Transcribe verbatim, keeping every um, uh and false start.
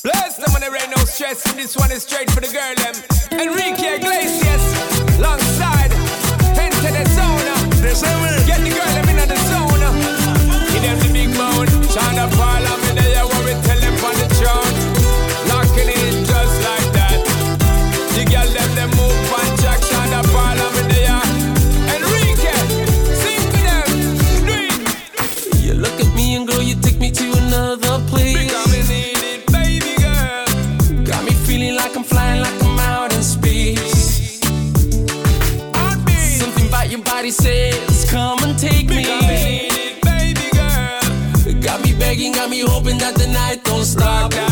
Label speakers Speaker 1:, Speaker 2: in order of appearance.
Speaker 1: Bless them when there ain't no stress, and this one is straight for the girl them. Enrique Iglesias, alongside, enter the zone. Get the girl them in the zone. Give them the big bone. Shonda Paul, I'm in there, what we tell them on the throne. Locking in just like that. The girl them, them move on Jack. Shonda Paul, I'm in there. Enrique, sing to them. Do it.
Speaker 2: You look at me and girl, you take me to another place.
Speaker 1: Because we need it, baby girl.
Speaker 2: Got me feeling like I'm flying, like I'm out in space. Something about your body says, come and take me.
Speaker 1: Because we need it, baby girl.
Speaker 2: Got me begging, got me hoping that the night don't stop.